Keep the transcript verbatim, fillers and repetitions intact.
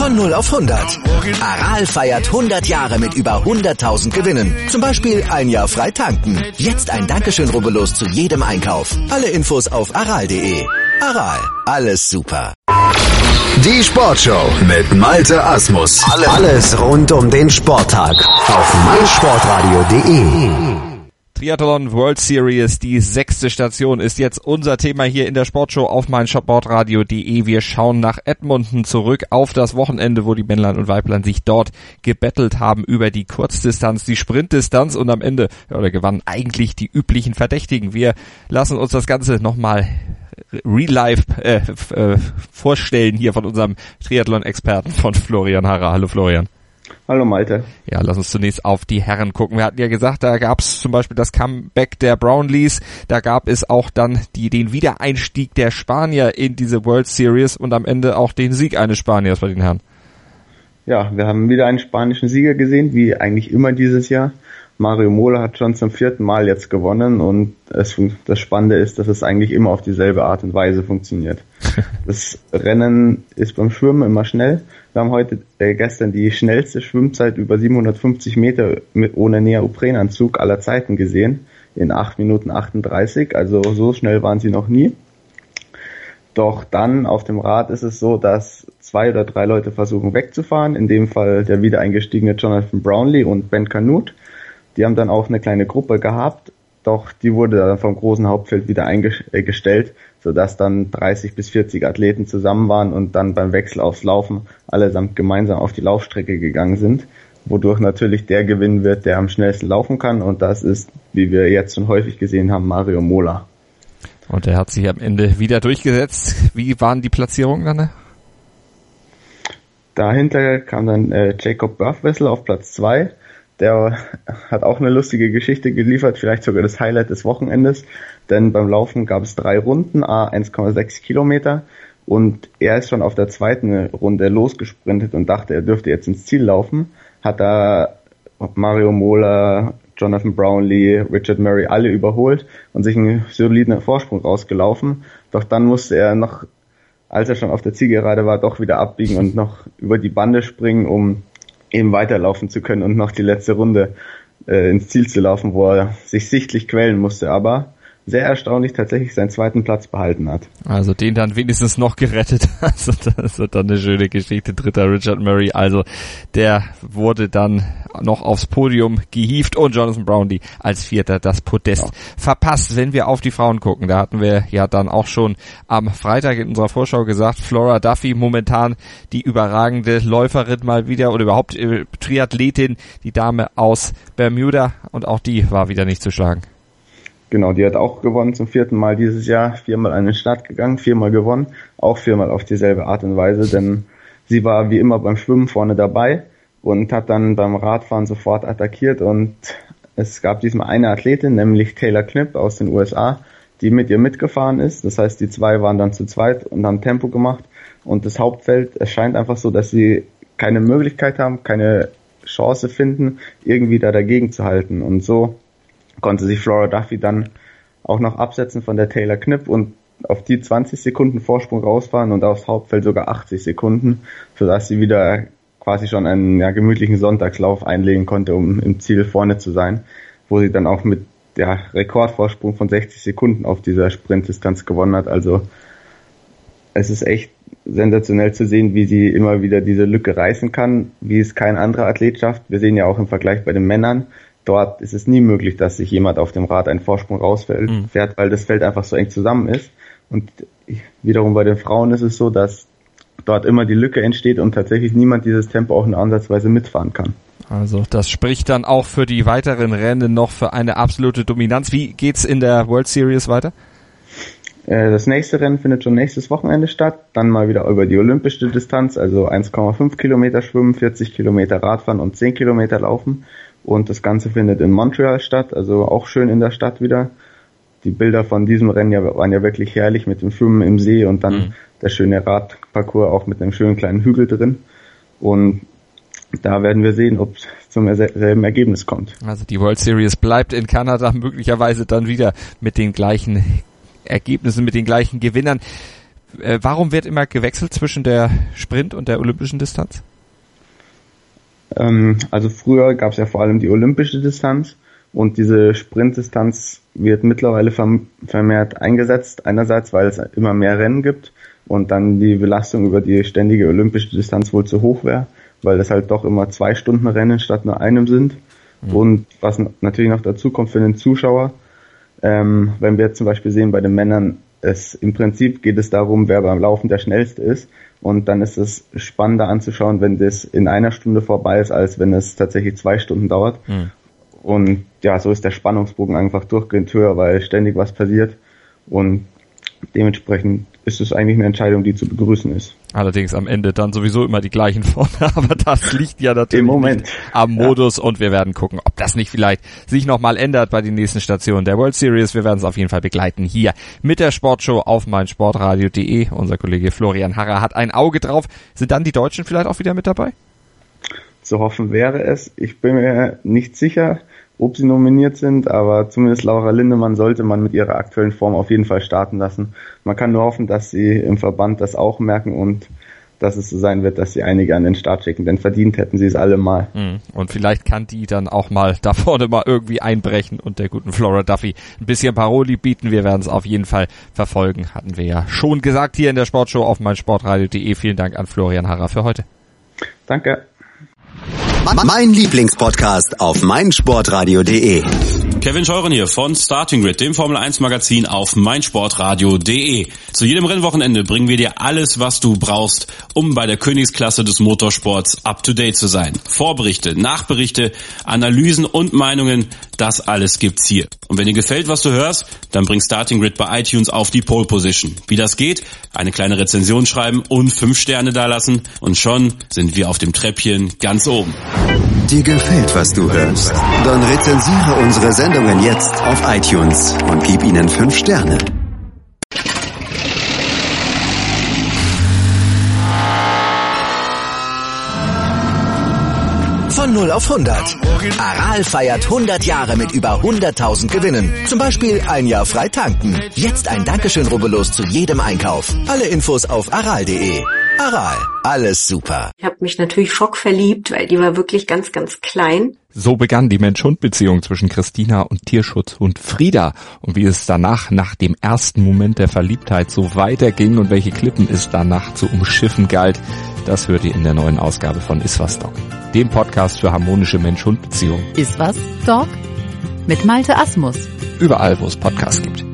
Von null auf hundert. Aral feiert hundert Jahre mit über hunderttausend Gewinnen. Zum Beispiel ein Jahr frei tanken. Jetzt ein Dankeschön, rubbellos zu jedem Einkauf. Alle Infos auf aral punkt de. Aral, alles super. Die Sportshow mit Malte Asmus. Alles rund um den Sporttag auf meinsportradio punkt de. Triathlon World Series, die sechste Station, ist jetzt unser Thema hier in der Sportshow auf meinsportradio punkt de. Wir schauen nach Edmonton zurück auf das Wochenende, wo die Männlein und Weiblein sich dort gebettelt haben über die Kurzdistanz, die Sprintdistanz und am Ende ja, oder gewannen eigentlich die üblichen Verdächtigen. Wir lassen uns das Ganze nochmal real life äh, äh, vorstellen hier von unserem Triathlon-Experten von Florian Harrer. Hallo Florian. Hallo Malte. Ja, lass uns zunächst auf die Herren gucken. Wir hatten ja gesagt, da gab es zum Beispiel das Comeback der Brownlees, da gab es auch dann die, den Wiedereinstieg der Spanier in diese World Series und am Ende auch den Sieg eines Spaniers bei den Herren. Ja, wir haben wieder einen spanischen Sieger gesehen, wie eigentlich immer dieses Jahr. Mario Mola hat schon zum vierten Mal jetzt gewonnen und es, das Spannende ist, dass es eigentlich immer auf dieselbe Art und Weise funktioniert. Das Rennen ist beim Schwimmen immer schnell. Wir haben heute äh, gestern die schnellste Schwimmzeit über siebenhundertfünfzig Meter mit, ohne Neoprenanzug aller Zeiten gesehen, in acht Minuten achtunddreißig, also so schnell waren sie noch nie. Doch dann auf dem Rad ist es so, dass zwei oder drei Leute versuchen wegzufahren, in dem Fall der wieder eingestiegene Jonathan Brownlee und Ben Canute. Die haben dann auch eine kleine Gruppe gehabt, doch die wurde dann vom großen Hauptfeld wieder eingestellt, sodass dann dreißig bis vierzig Athleten zusammen waren und dann beim Wechsel aufs Laufen allesamt gemeinsam auf die Laufstrecke gegangen sind, wodurch natürlich der gewinnen wird, der am schnellsten laufen kann, und das ist, wie wir jetzt schon häufig gesehen haben, Mario Mola. Und er hat sich am Ende wieder durchgesetzt. Wie waren die Platzierungen dann? Dahinter kam dann äh, Jacob Birthwessel auf Platz zwei. Der hat auch eine lustige Geschichte geliefert, vielleicht sogar das Highlight des Wochenendes, denn beim Laufen gab es drei Runden, à eins Komma sechs Kilometer, und er ist schon auf der zweiten Runde losgesprintet und dachte, er dürfte jetzt ins Ziel laufen, hat da Mario Mola, Jonathan Brownlee, Richard Murray alle überholt und sich einen soliden Vorsprung rausgelaufen, doch dann musste er noch, als er schon auf der Zielgerade war, doch wieder abbiegen und noch über die Bande springen, um eben weiterlaufen zu können und noch die letzte Runde äh, ins Ziel zu laufen, wo er sich sichtlich quälen musste, aber sehr erstaunlich tatsächlich seinen zweiten Platz behalten hat. Also den dann wenigstens noch gerettet. Also das ist dann eine schöne Geschichte. Dritter Richard Murray, also der wurde dann noch aufs Podium gehievt und Jonathan Brownlee als Vierter das Podest ja. verpasst. Wenn wir auf die Frauen gucken, da hatten wir ja dann auch schon am Freitag in unserer Vorschau gesagt, Flora Duffy momentan die überragende Läuferin mal wieder oder überhaupt äh, Triathletin, die Dame aus Bermuda, und auch die war wieder nicht zu schlagen. Genau, die hat auch gewonnen zum vierten Mal dieses Jahr, viermal an den Start gegangen, viermal gewonnen, auch viermal auf dieselbe Art und Weise, denn sie war wie immer beim Schwimmen vorne dabei und hat dann beim Radfahren sofort attackiert, und es gab diesmal eine Athletin, nämlich Taylor Knipp aus den U S A, die mit ihr mitgefahren ist. Das heißt, die zwei waren dann zu zweit und haben Tempo gemacht, und das Hauptfeld, es scheint einfach so, dass sie keine Möglichkeit haben, keine Chance finden, irgendwie da dagegen zu halten, und so konnte sich Flora Duffy dann auch noch absetzen von der Taylor Knipp und auf die zwanzig Sekunden Vorsprung rausfahren und aufs Hauptfeld sogar achtzig Sekunden, sodass sie wieder quasi schon einen ja, gemütlichen Sonntagslauf einlegen konnte, um im Ziel vorne zu sein, wo sie dann auch mit ja, Rekordvorsprung von sechzig Sekunden auf dieser Sprintdistanz gewonnen hat. Also es ist echt sensationell zu sehen, wie sie immer wieder diese Lücke reißen kann, wie es kein anderer Athlet schafft. Wir sehen ja auch im Vergleich bei den Männern, dort ist es nie möglich, dass sich jemand auf dem Rad einen Vorsprung rausfährt, mhm. fährt, weil das Feld einfach so eng zusammen ist. Und wiederum bei den Frauen ist es so, dass dort immer die Lücke entsteht und tatsächlich niemand dieses Tempo auch nur ansatzweise mitfahren kann. Also das spricht dann auch für die weiteren Rennen noch für eine absolute Dominanz. Wie geht's in der World Series weiter? Das nächste Rennen findet schon nächstes Wochenende statt, dann mal wieder über die olympische Distanz, also eins Komma fünf Kilometer Schwimmen, vierzig Kilometer Radfahren und zehn Kilometer Laufen. Und das Ganze findet in Montreal statt, also auch schön in der Stadt wieder. Die Bilder von diesem Rennen ja, waren ja wirklich herrlich mit dem Schwimmen im See und dann mhm. der schöne Radparcours auch mit einem schönen kleinen Hügel drin. Und da werden wir sehen, ob es zum selben Ergebnis kommt. Also die World Series bleibt in Kanada, möglicherweise dann wieder mit den gleichen Ergebnissen, mit den gleichen Gewinnern. Äh, warum wird immer gewechselt zwischen der Sprint und der olympischen Distanz? Ähm, also früher gab es ja vor allem die olympische Distanz und diese Sprintdistanz wird mittlerweile verm- vermehrt eingesetzt. Einerseits, weil es immer mehr Rennen gibt und dann die Belastung über die ständige olympische Distanz wohl zu hoch wäre, weil das halt doch immer zwei Stunden Rennen statt nur einem sind. Mhm. Und was natürlich noch dazu kommt für den Zuschauer, ähm, wenn wir jetzt zum Beispiel sehen bei den Männern, es im Prinzip geht es darum, wer beim Laufen der Schnellste ist. Und dann ist es spannender anzuschauen, wenn das in einer Stunde vorbei ist, als wenn es tatsächlich zwei Stunden dauert. Mhm. Und ja, so ist der Spannungsbogen einfach durchgehend höher, weil ständig was passiert. Und dementsprechend ist es eigentlich eine Entscheidung, die zu begrüßen ist. Allerdings am Ende dann sowieso immer die gleichen vorne, aber das liegt ja natürlich im Moment am Modus ja. Und wir werden gucken, ob das nicht vielleicht sich nochmal ändert bei den nächsten Stationen der World Series. Wir werden es auf jeden Fall begleiten hier mit der Sportshow auf meinsportradio punkt de. Unser Kollege Florian Harrer hat ein Auge drauf. Sind dann die Deutschen vielleicht auch wieder mit dabei? Zu hoffen wäre es. Ich bin mir nicht sicher, ob sie nominiert sind, aber zumindest Laura Lindemann sollte man mit ihrer aktuellen Form auf jeden Fall starten lassen. Man kann nur hoffen, dass sie im Verband das auch merken und dass es so sein wird, dass sie einige an den Start schicken, denn verdient hätten sie es alle mal. Und vielleicht kann die dann auch mal da vorne mal irgendwie einbrechen und der guten Flora Duffy ein bisschen Paroli bieten. Wir werden es auf jeden Fall verfolgen, hatten wir ja schon gesagt hier in der Sportshow auf meinsportradio punkt de. Vielen Dank an Florian Harrer für heute. Danke. Mein Lieblingspodcast auf meinsportradio punkt de. Kevin Scheuren hier von Starting Grid, dem Formel eins Magazin auf meinsportradio punkt de. Zu jedem Rennwochenende bringen wir dir alles, was du brauchst, um bei der Königsklasse des Motorsports up to date zu sein. Vorberichte, Nachberichte, Analysen und Meinungen, das alles gibt's hier. Und wenn dir gefällt, was du hörst, dann bring Starting Grid bei iTunes auf die Pole Position. Wie das geht? Eine kleine Rezension schreiben und fünf Sterne dalassen und schon sind wir auf dem Treppchen ganz oben. Dir gefällt, was du hörst? Dann rezensiere unsere Sendungen jetzt auf iTunes und gib ihnen fünf Sterne. Von null auf hundert. Aral feiert hundert Jahre mit über hunderttausend Gewinnen. Zum Beispiel ein Jahr frei tanken. Jetzt ein Dankeschön, rubbellos zu jedem Einkauf. Alle Infos auf aral punkt de. Aral, alles super. Ich habe mich natürlich schockverliebt, weil die war wirklich ganz, ganz klein. So begann die Mensch-Hund-Beziehung zwischen Christina und Tierschutzhund Frieda. Und wie es danach, nach dem ersten Moment der Verliebtheit, so weiterging und welche Klippen es danach zu umschiffen galt, das hört ihr in der neuen Ausgabe von Iswas Dog, dem Podcast für harmonische Mensch-Hund-Beziehungen. Iswas Dog? Mit Malte Asmus. Überall, wo es Podcasts gibt.